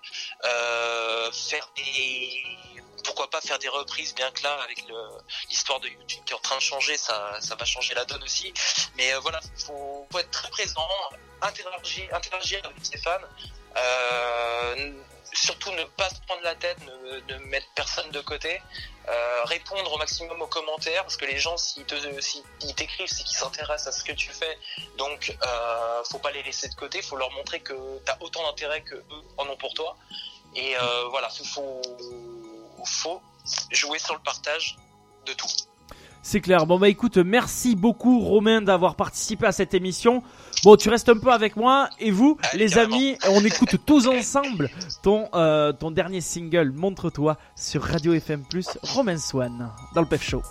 pourquoi pas faire des reprises, bien que là, avec l'histoire de YouTube qui est en train de changer, ça va changer la donne aussi. Mais voilà, faut être très présent, interagir avec ses fans, surtout ne pas se prendre la tête, ne mettre personne de côté, répondre au maximum aux commentaires, parce que les gens, s'ils t'écrivent, c'est qu'ils s'intéressent à ce que tu fais. Donc faut pas les laisser de côté, faut leur montrer que t'as autant d'intérêt que eux en ont pour toi. Et voilà, faut jouer sur le partage de tout. C'est clair. Bon écoute, merci beaucoup Romain d'avoir participé à cette émission. Bon, tu restes un peu avec moi, et vous, les amis, on écoute tous ensemble ton dernier single, Montre-toi, sur Radio FM+, Romain Swan, dans le PEF Show.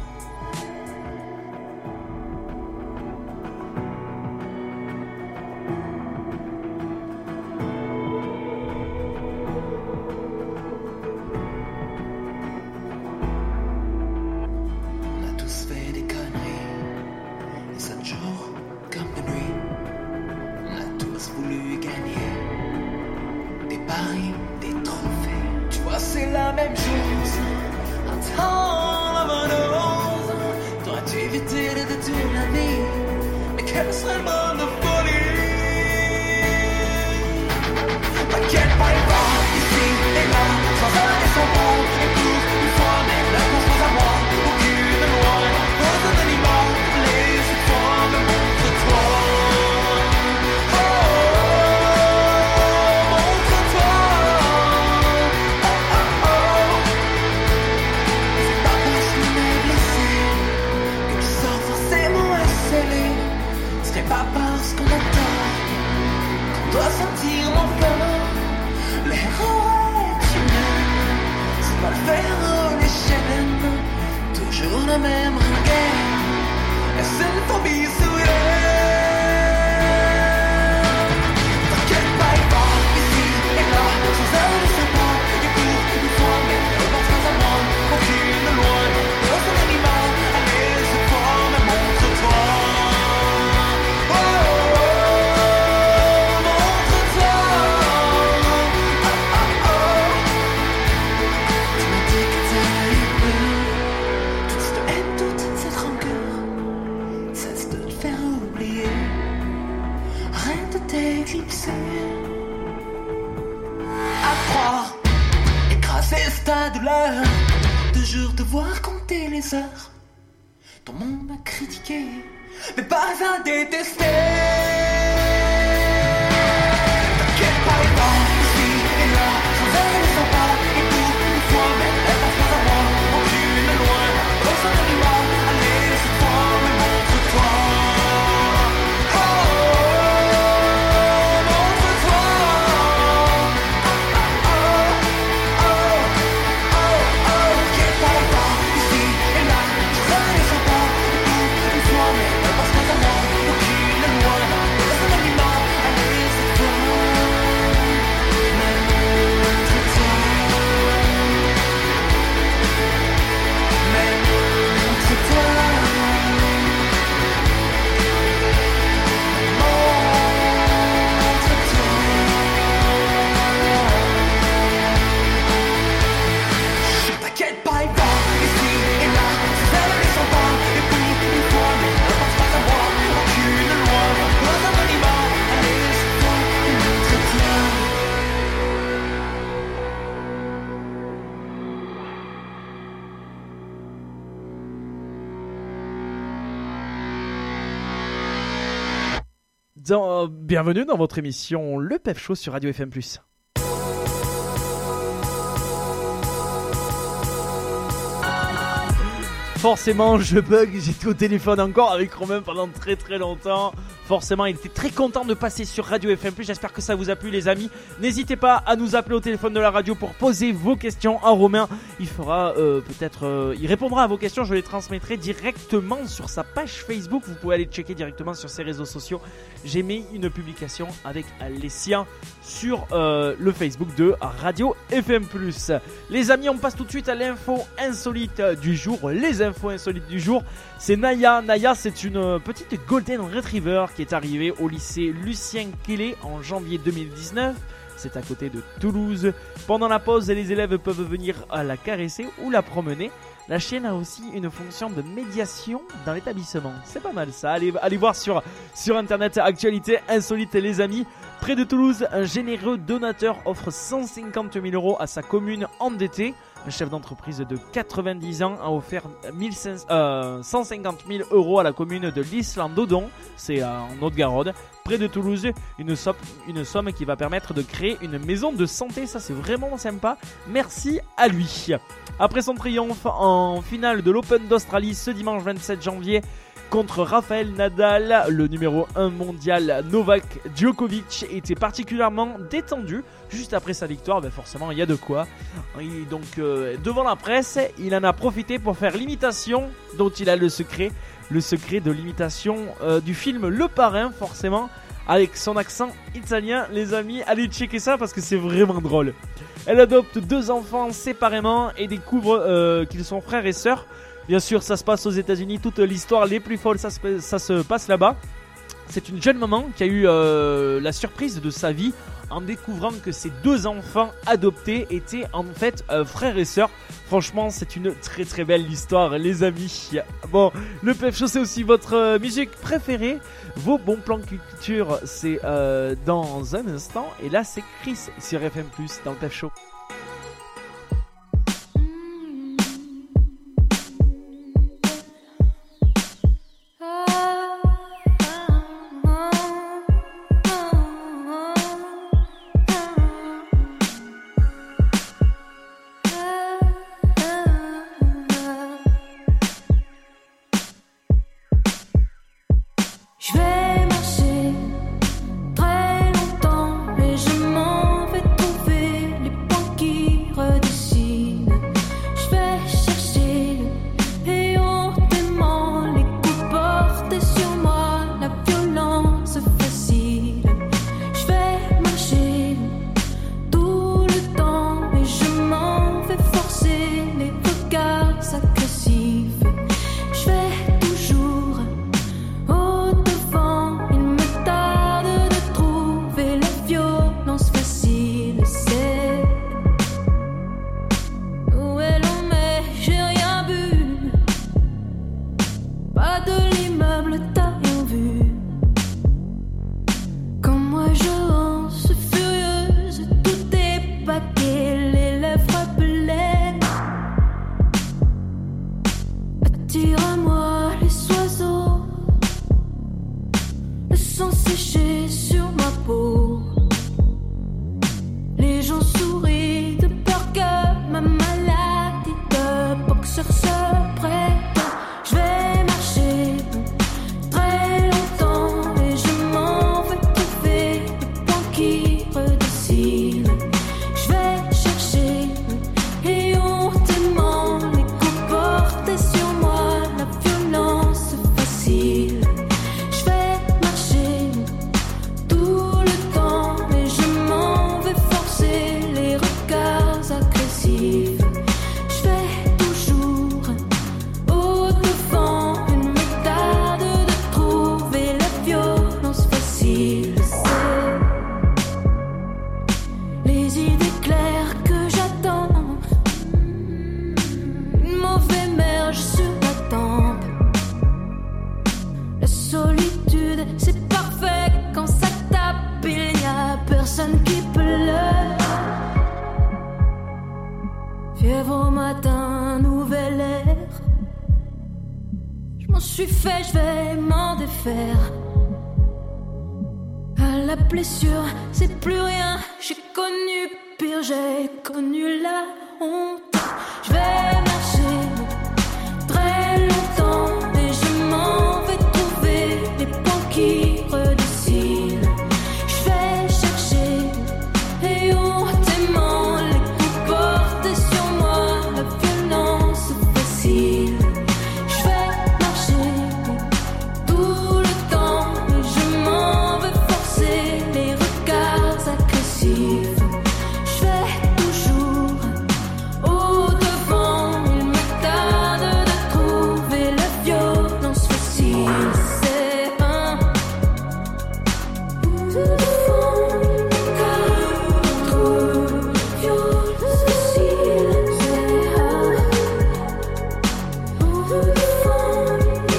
Ton monde m'a critiqué, mais pas à détester. T'inquiète pas, les temps, ici et là, sans elle et sans pas, et tout, une fois, mais elle passe pas à moi. Aucune loin, dans un animal, allez, c'est toi, mais montre-toi. Oh, montre-toi. Oh, oh, oh, oh, oh, t'inquiète pas, les temps, ici Bienvenue dans votre émission Le PEF Show sur Radio FM+. Forcément, je bug, j'étais au téléphone encore avec Romain pendant très très longtemps. Forcément, il était très content de passer sur Radio FM+. J'espère que ça vous a plu, les amis. N'hésitez pas à nous appeler au téléphone de la radio pour poser vos questions à Romain. Il fera il répondra à vos questions. Je les transmettrai directement sur sa page Facebook. Vous pouvez aller checker directement sur ses réseaux sociaux. J'ai mis une publication avec les siens sur le Facebook de Radio FM+. Les amis, on passe tout de suite à l'info insolite du jour. Les infos insolites du jour, c'est Naya. Naya, c'est une petite Golden Retriever qui est arrivée au lycée Lucien Quélé en janvier 2019. C'est à côté de Toulouse. Pendant la pause, les élèves peuvent venir la caresser ou la promener. La chienne a aussi une fonction de médiation dans l'établissement. C'est pas mal ça. Allez voir sur internet, actualité insolite, les amis. Près de Toulouse, un généreux donateur offre 150 000 € à sa commune endettée. Un chef d'entreprise de 90 ans a offert 150 000 € à la commune de l'Isle-en-Dodon, c'est en Haute-Garonne, près de Toulouse, une somme qui va permettre de créer une maison de santé. Ça, c'est vraiment sympa. Merci à lui. Après son triomphe en finale de l'Open d'Australie ce dimanche 27 janvier, contre Rafael Nadal, le numéro 1 mondial Novak Djokovic était particulièrement détendu juste après sa victoire. Forcément, il y a de quoi. Et donc, devant la presse, il en a profité pour faire l'imitation dont il a le secret de l'imitation du film Le Parrain, forcément, avec son accent italien. Les amis, allez checker ça parce que c'est vraiment drôle. Elle adopte 2 enfants séparément et découvre qu'ils sont frères et sœurs. Bien sûr, ça se passe aux États-Unis. Toute l'histoire les plus folles, ça se passe là-bas. C'est une jeune maman qui a eu la surprise de sa vie en découvrant que ses 2 enfants adoptés étaient en fait frères et sœurs. Franchement, c'est une très très belle histoire, les amis. Bon, le PEF Show, c'est aussi votre musique préférée. Vos bons plans culture, c'est dans un instant. Et là, c'est Chris sur FM+, dans le PEF Show. Fièvre au matin, nouvel air. Je m'en suis fait, je vais m'en défaire. blessures, c'est plus rien. J'ai connu pire, j'ai connu la honte. Je vais marcher très longtemps et je m'en vais trouver les points qui redessinent. Je vais chercher et hontément les coups portés sur moi, la violence facile. Je vais marcher tout le temps et je m'en vais forcer les regards agressifs. Je vais toujours au devant, il me tarde de trouver la violence facile. C'est un tout devant, trop violence facile. C'est un tout devant,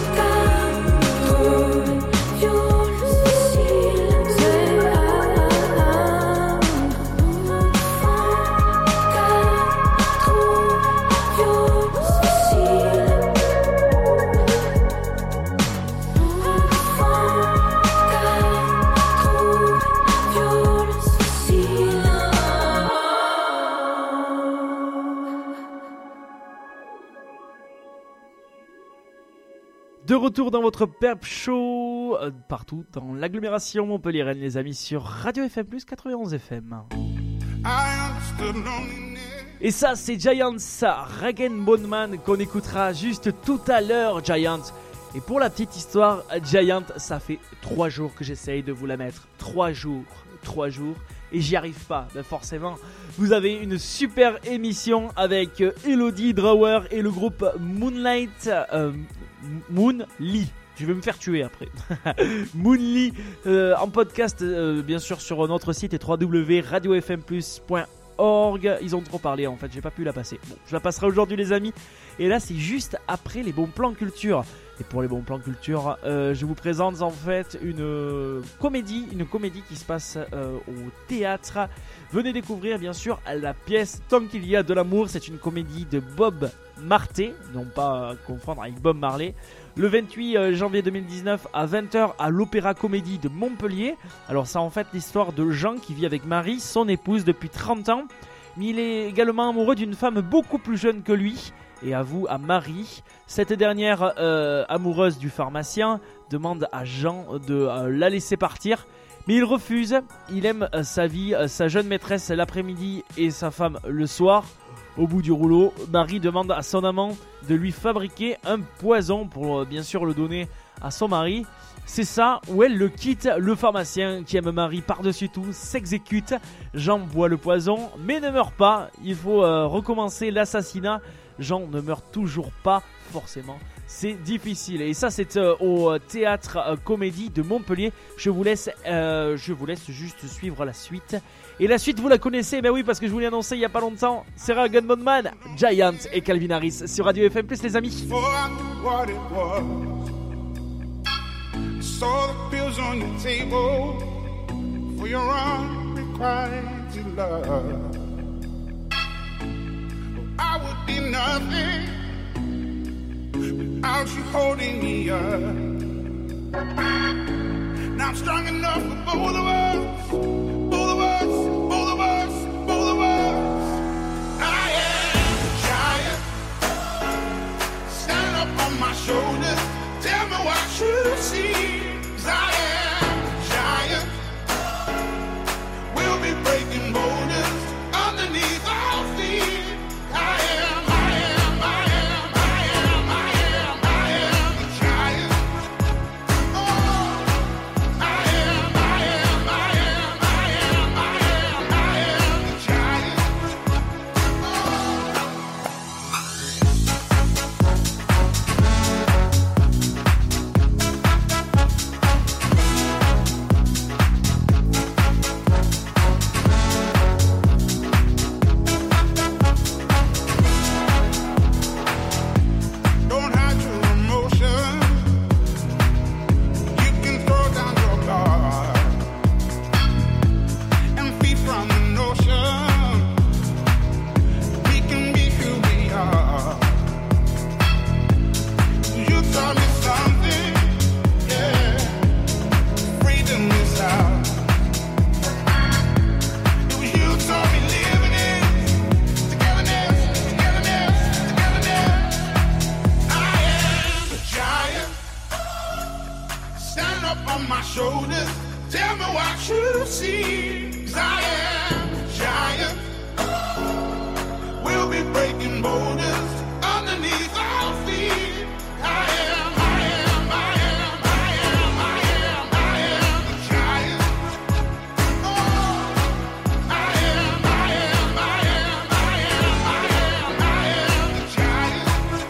trop violence facile. C'est un De retour dans votre Perp Show, partout dans l'agglomération Montpellier-Rennes, les amis, sur Radio FM+, 91 FM. Et ça, c'est Giants, Rag & Bone Man, qu'on écoutera juste tout à l'heure, Giant. Et pour la petite histoire, Giant, ça fait 3 jours que j'essaye de vous la mettre. 3 jours, et j'y arrive pas. Ben forcément, vous avez une super émission avec Elodie Drawer et le groupe Moonly. Je vais me faire tuer après. Moonly en podcast, bien sûr, sur notre site et www.radiofmplus.org. Ils ont trop parlé en fait, j'ai pas pu la passer. Bon, je la passerai aujourd'hui, les amis. Et là, c'est juste après les bons plans culture. Et pour les bons plans culture, je vous présente en fait une comédie qui se passe au théâtre. Venez découvrir bien sûr la pièce Tant qu'il y a de l'amour. C'est une comédie de Bob Marté, non pas à confondre avec Bob Marley. Le 28 janvier 2019 à 20h à l'Opéra Comédie de Montpellier. Alors c'est en fait l'histoire de Jean qui vit avec Marie, son épouse, depuis 30 ans. Mais il est également amoureux d'une femme beaucoup plus jeune que lui et avoue à Marie. Cette dernière, amoureuse du pharmacien, demande à Jean de la laisser partir. Mais il refuse. Il aime sa vie, sa jeune maîtresse l'après-midi et sa femme le soir. Au bout du rouleau, Marie demande à son amant de lui fabriquer un poison pour bien sûr le donner à son mari. C'est ça où elle le quitte. Le pharmacien qui aime Marie par-dessus tout s'exécute. Jean boit le poison mais ne meurt pas. Il faut recommencer l'assassinat. Jean ne meurt toujours pas, forcément. C'est difficile. Et ça, c'est au théâtre Comédie de Montpellier. Je vous laisse juste suivre la suite. Et la suite, vous la connaissez, ben oui, parce que je vous l'ai annoncé il n'y a pas longtemps. C'est Rag & Bone Man, Giant et Calvin Harris sur Radio FM+, les amis. Saw the pills on your table for your unrequited love. I would be nothing without you holding me up. Now I'm strong enough for both of us, both of us, both of us, both of us. I am a giant, stand up on my shoulders, tell me what you see. I am a giant, we'll be breaking borders underneath our feet. I am a giant. Oh, I am a giant. up on my shoulders. Tell me what you see. 'Cause I am a giant. We'll be breaking borders underneath our feet. I am a giant. Oh, I am a giant.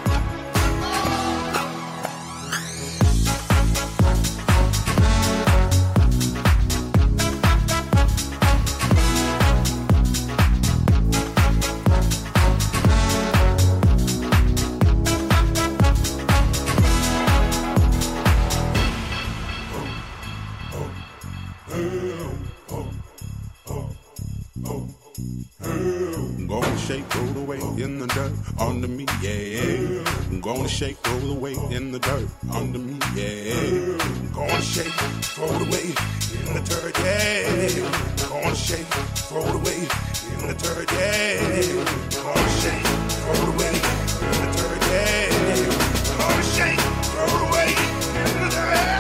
I'm gonna shake, roll away in the dirt under me, yeah. I'm gonna shake, roll away in the dirt under me, yeah. I'm gonna shake, throw it away in the dirt, yeah. I'm gonna shake, throw it away in the dirt, yeah. I'm gonna shake, throw it away in the dirt, yeah. I'm gonna shake, throw it away in the dirt.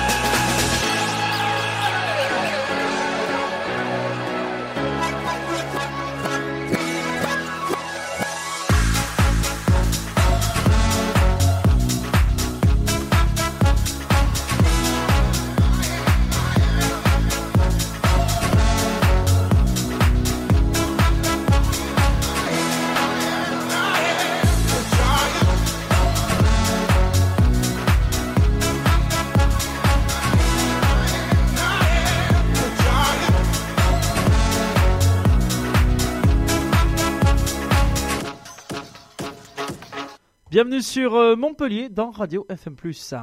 Bienvenue sur Montpellier dans Radio FM+.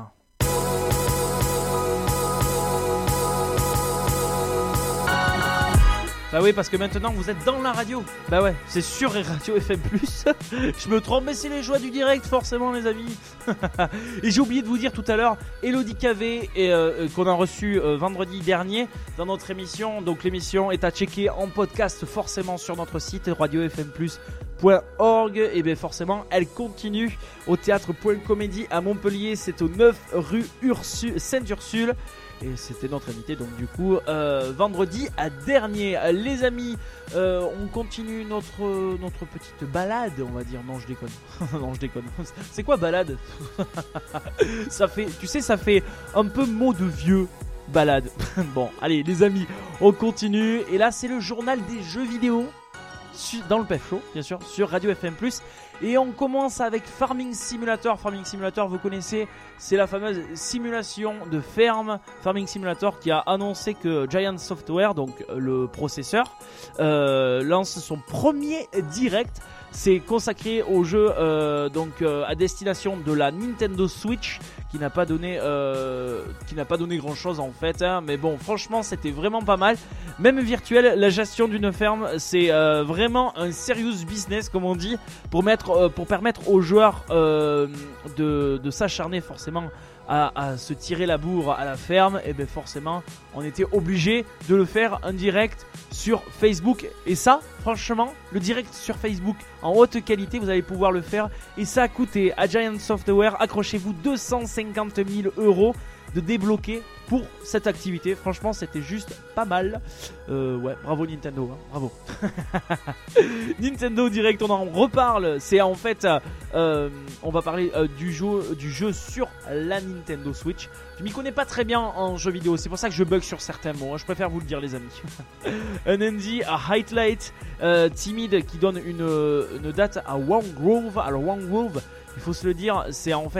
Bah oui, parce que maintenant vous êtes dans la radio. Bah ouais, c'est sur Radio FM+. Je me trompe, mais c'est les joies du direct forcément les amis. Et j'ai oublié de vous dire tout à l'heure, Elodie Cavé qu'on a reçu vendredi dernier dans notre émission. Donc l'émission est à checker en podcast forcément sur notre site radiofmplus.org. Et bien forcément elle continue au théâtre Point Comédie à Montpellier. C'est au 9 rue Sainte-Ursule. Et c'était notre invité donc du coup vendredi à dernier. Les amis, on continue notre petite balade, on va dire. Non je déconne. Non je déconne. C'est quoi balade? Ça fait, tu sais, ça fait un peu mot de vieux. Balade. Bon allez les amis, on continue. Et là c'est le journal des jeux vidéo dans le PEF Show, bien sûr, sur Radio FM+. Et on commence avec Farming Simulator. Farming Simulator, vous connaissez, c'est la fameuse simulation de ferme. Farming Simulator qui a annoncé que Giant Software, donc le processeur, lance son premier direct. C'est consacré au jeu à destination de la Nintendo Switch qui n'a pas donné grand chose en fait, hein. Mais bon franchement c'était vraiment pas mal. Même virtuel, la gestion d'une ferme c'est vraiment un serious business comme on dit, pour permettre aux joueurs de s'acharner forcément à se tirer la bourre à la ferme. Et bien forcément on était obligé de le faire en direct sur Facebook. Et ça franchement, le direct sur Facebook en haute qualité, vous allez pouvoir le faire. Et ça a coûté à Giant Software, accrochez-vous, 250 000 € de débloquer pour cette activité. Franchement c'était juste pas mal. Ouais, bravo Nintendo, hein, bravo. Nintendo Direct, on en reparle. C'est en fait on va parler du jeu sur la Nintendo Switch. Je m'y connais pas très bien en jeu vidéo, c'est pour ça que je bug sur certains mots, hein. Je préfère vous le dire les amis. Un indie à Highlight timide qui donne une date à Wangrove. Alors Wangrove, il faut se le dire, c'est un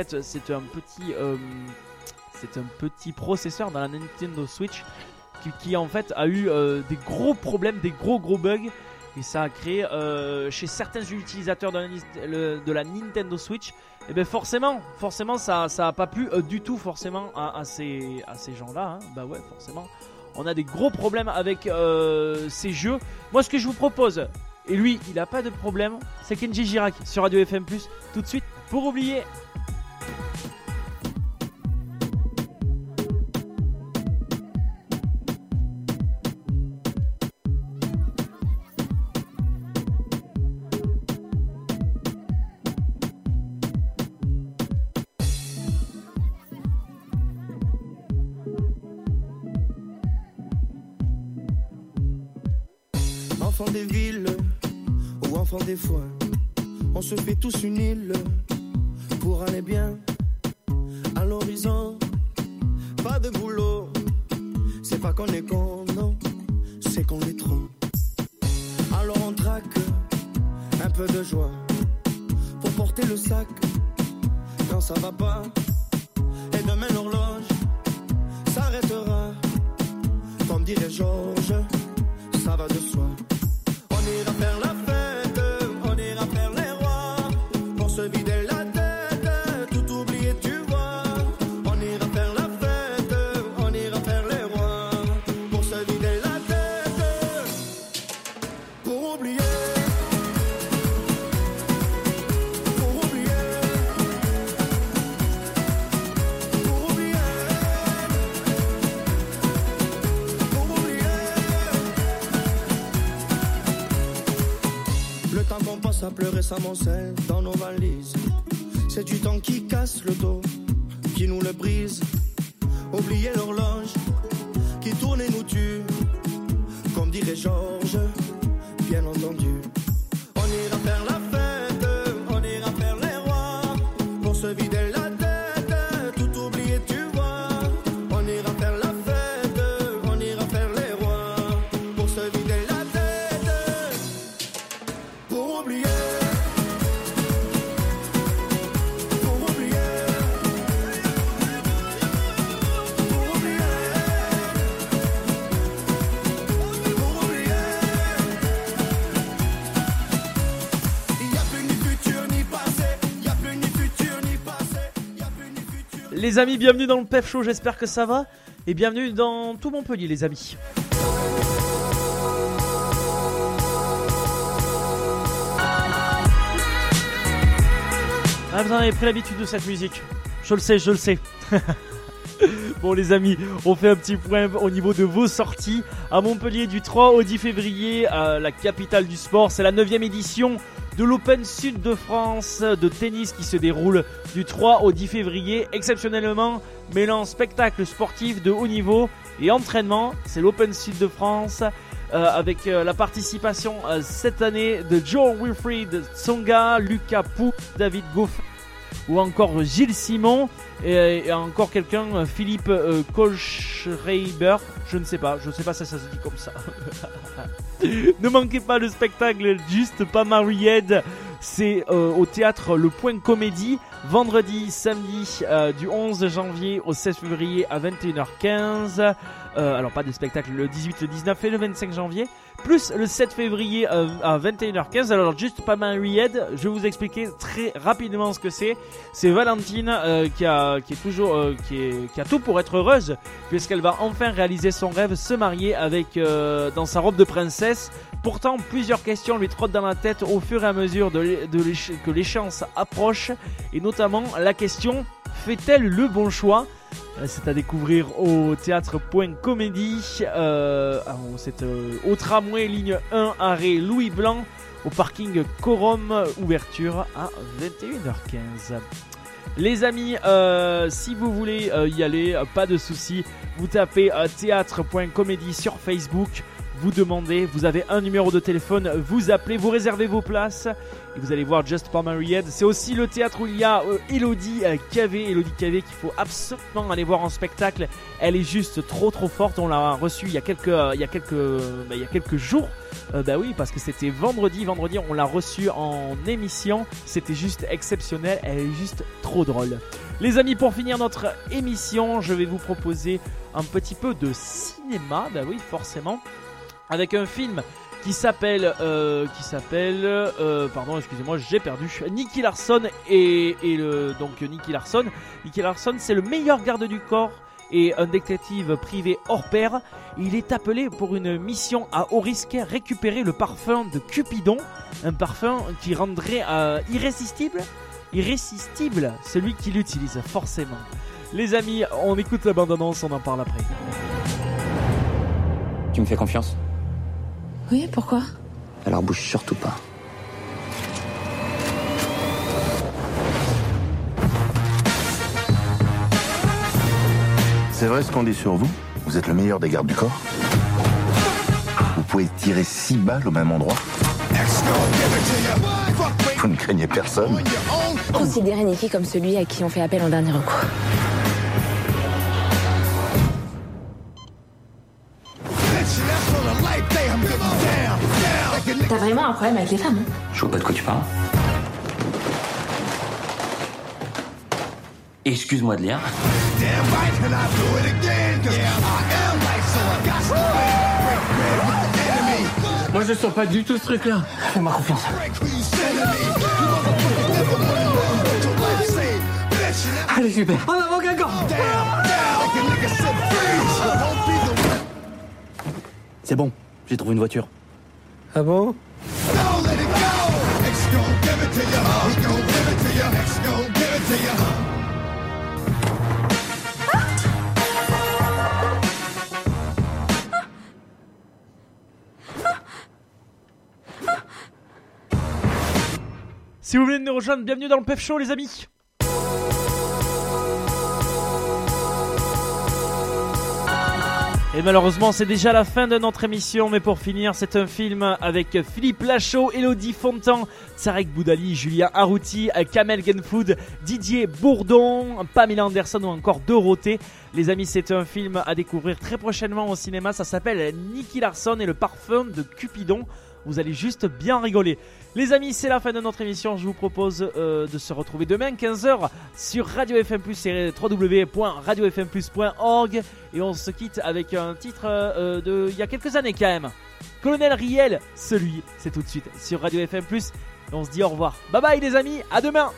petit processeur dans la Nintendo Switch qui en fait a eu des gros problèmes, des gros bugs. Et ça a créé chez certains utilisateurs de la Nintendo Switch, et bien forcément ça a pas plu du tout forcément à ces gens-là, hein. Bah ouais, forcément on a des gros problèmes avec ces jeux. Moi ce que je vous propose, et lui il a pas de problème, c'est Kenji Girac sur Radio FM+, tout de suite pour oublier. Enfants des villes ou enfants des foins, on se fait tous une île pour aller bien à l'horizon. Pas de boulot, c'est pas qu'on est con, non, c'est qu'on est trop. Alors on traque un peu de joie pour porter le sac quand ça va pas. Et demain l'horloge s'arrêtera, comme dirait Georges, ça va de soi. On ira faire la fête, on ira faire les rois, pour se vider la tête, tout oublier tu vois. On ira faire la fête, on ira faire les rois, pour se vider la tête, pour oublier. Le temps qu'on passe à pleurer s'amoncelle dans nos valises. C'est du temps qui casse le dos, qui nous le brise. Oublier l'horloge qui tourne et nous tue, comme dirait Georges, bien entendu. On ira faire la fête, on ira faire les rois, pour se vider la tête, tout oublier tu vois. On ira faire la fête, on ira faire les rois, pour se vider la tête, pour oublier. Pour oublier. Pour oublier. Pour oublier. Il n'y a plus ni futur ni passé, il n'y a plus ni futur ni passé, il n'y a plus ni futur. Les amis, bienvenue dans le PEF Show, j'espère que ça va. Et bienvenue dans tout Montpellier, les amis. Ah, vous en avez pris l'habitude de cette musique. Je le sais, je le sais. Bon les amis, on fait un petit point au niveau de vos sorties. À Montpellier du 3 au 10 février, la capitale du sport, c'est la 9e édition de l'Open Sud de France de tennis qui se déroule du 3 au 10 février. Exceptionnellement, mêlant spectacle sportif de haut niveau et entraînement, c'est l'Open Sud de France avec la participation cette année de Joe Wilfried Tsonga, Lucas Pou, David Goffin ou encore Gilles Simon et encore quelqu'un, Philippe Kohlschreiber, je ne sais pas si ça se dit comme ça. Ne manquez pas le spectacle Juste Pas Maried, c'est au théâtre Le Point Comédie, vendredi, samedi du 11 janvier au 16 février à 21h15. Alors pas de spectacle le 18, le 19 et le 25 janvier, plus le 7 février à 21h15. Alors Juste Pas Maried, je vais vous expliquer très rapidement ce que c'est. C'est Valentine qui a tout pour être heureuse, puisqu'elle va enfin réaliser son rêve, se marier avec dans sa robe de princesse. Pourtant, plusieurs questions lui trottent dans la tête au fur et à mesure que l'échéance approche, et notamment la question: fait-elle le bon choix? C'est à découvrir au théâtre Point Comédie. C'est au tramway ligne 1 arrêt Louis Blanc, au parking Corum, ouverture à 21h15. Les amis, si vous voulez y aller, pas de souci, vous tapez théâtre.comédie sur Facebook, vous demandez, vous avez un numéro de téléphone, vous appelez, vous réservez vos places et vous allez voir Just Pas Maried. C'est aussi le théâtre où il y a Elodie Cavé qu'il faut absolument aller voir en spectacle. Elle est juste trop forte. On l'a reçue il y a quelques jours. Oui, parce que c'était vendredi, on l'a reçue en émission. C'était juste exceptionnel. Elle est juste trop drôle. Les amis, pour finir notre émission, je vais vous proposer un petit peu de cinéma. Bah oui, forcément. Avec un film qui s'appelle pardon, excusez-moi, j'ai perdu. Nicky Larson Nicky Larson, c'est le meilleur garde du corps et un détective privé hors pair. Il est appelé pour une mission à haut risque, récupérer le parfum de Cupidon, un parfum qui rendrait irrésistible celui qui l'utilise, forcément. Les amis, on écoute la bande-annonce, on en parle après. Tu me fais confiance ? Oui, pourquoi ? Alors bouge surtout pas. C'est vrai ce qu'on dit sur vous ? Vous êtes le meilleur des gardes du corps ? Vous pouvez tirer 6 balles au même endroit. Vous ne craignez personne. Considérez Nicky comme celui à qui on fait appel en dernier recours. T'as vraiment un problème avec les femmes, hein? Je vois pas de quoi tu parles. Excuse-moi de lire. Moi je sens pas du tout ce truc-là. Fais-moi confiance. Allez, super. En avant, Guingamp. C'est bon, j'ai trouvé une voiture. Ah bon? Si vous venez de nous rejoindre, bienvenue dans le PEF Show les amis. Et malheureusement c'est déjà la fin de notre émission, mais pour finir c'est un film avec Philippe Lachaud, Elodie Fontan, Tarek Boudali, Julien Arrouti, Kamel Genfoud, Didier Bourdon, Pamela Anderson ou encore Dorothée. Les amis, c'est un film à découvrir très prochainement au cinéma, ça s'appelle Nicky Larson et le parfum de Cupidon. Vous allez juste bien rigoler. Les amis, c'est la fin de notre émission. Je vous propose de se retrouver demain 15h sur Radio FM+, et www.radiofmplus.org. Et on se quitte avec un titre de il y a quelques années quand même. Colonel Riel, celui, c'est tout de suite sur Radio FM+. Et on se dit au revoir. Bye bye les amis, à demain.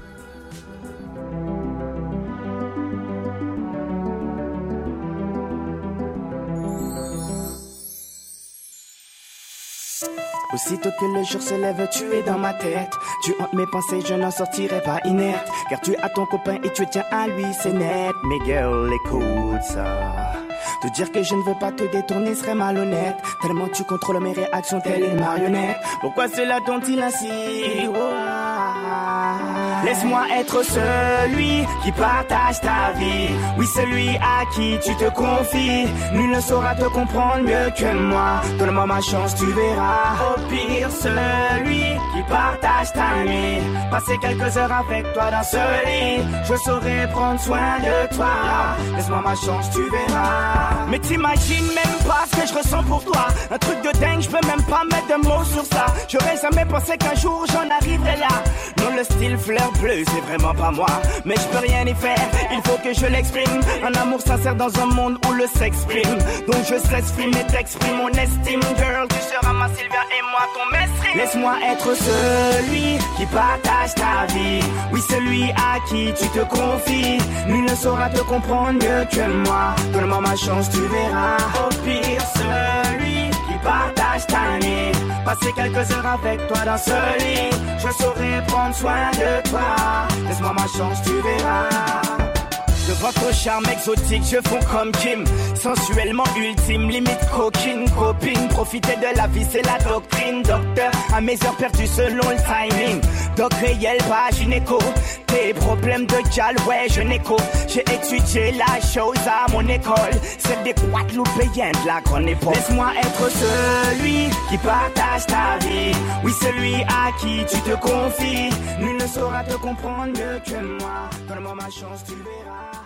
Aussitôt que le jour se lève, tu es dans ma tête. Tu hantes mes pensées, je n'en sortirai pas inerte. Car tu as ton copain et tu tiens à lui, c'est net. Mais girl, écoute ça. Te dire que je ne veux pas te détourner serait malhonnête. Tellement tu contrôles mes réactions, telle une marionnette. Pourquoi cela dont-il ainsi? Laisse-moi être celui qui partage ta vie. Oui, celui à qui tu te confies. Nul ne saura te comprendre mieux que moi. Donne-moi ma chance, tu verras. Au pire, celui qui partage ta nuit. Passer quelques heures avec toi dans ce lit. Je saurai prendre soin de toi. Laisse-moi ma chance, tu verras. Mais t'imagines même pas ce que je ressens pour toi. Un truc de dingue, je peux même pas mettre de mots sur ça. J'aurais jamais pensé qu'un jour j'en arriverais là. Non, le style fleur bleue, c'est vraiment pas moi. Mais je peux rien y faire, il faut que je l'exprime. Un amour sincère dans un monde où le sexe prime. Donc je s'exprime et t'exprime mon estime. Girl, tu seras ma Sylvia et moi ton mestre. Laisse-moi être celui qui partage ta vie. Oui, celui à qui tu te confies. Nul ne saura te comprendre mieux que moi. Donne-moi ma chance, tu verras. Au pire, celui qui partage ta nuit. Passer quelques heures avec toi dans ce lit. Je saurai prendre soin de toi. Laisse-moi ma chance, tu verras. De votre charme exotique, je fonds comme Kim. Sensuellement ultime, limite coquine, copine. Profiter de la vie, c'est la doctrine. Docteur, à mes heures perdues selon le timing. Doc réel, pas gynéco. Tes problèmes de gal, ouais, je n'écho. J'ai étudié la chose à mon école. Celle des Guadeloupéens de la grande époque. Laisse-moi être celui qui partage ta vie. Oui, celui à qui tu te confies. Nul ne saura te comprendre mieux que moi. Donne-moi ma chance, tu verras.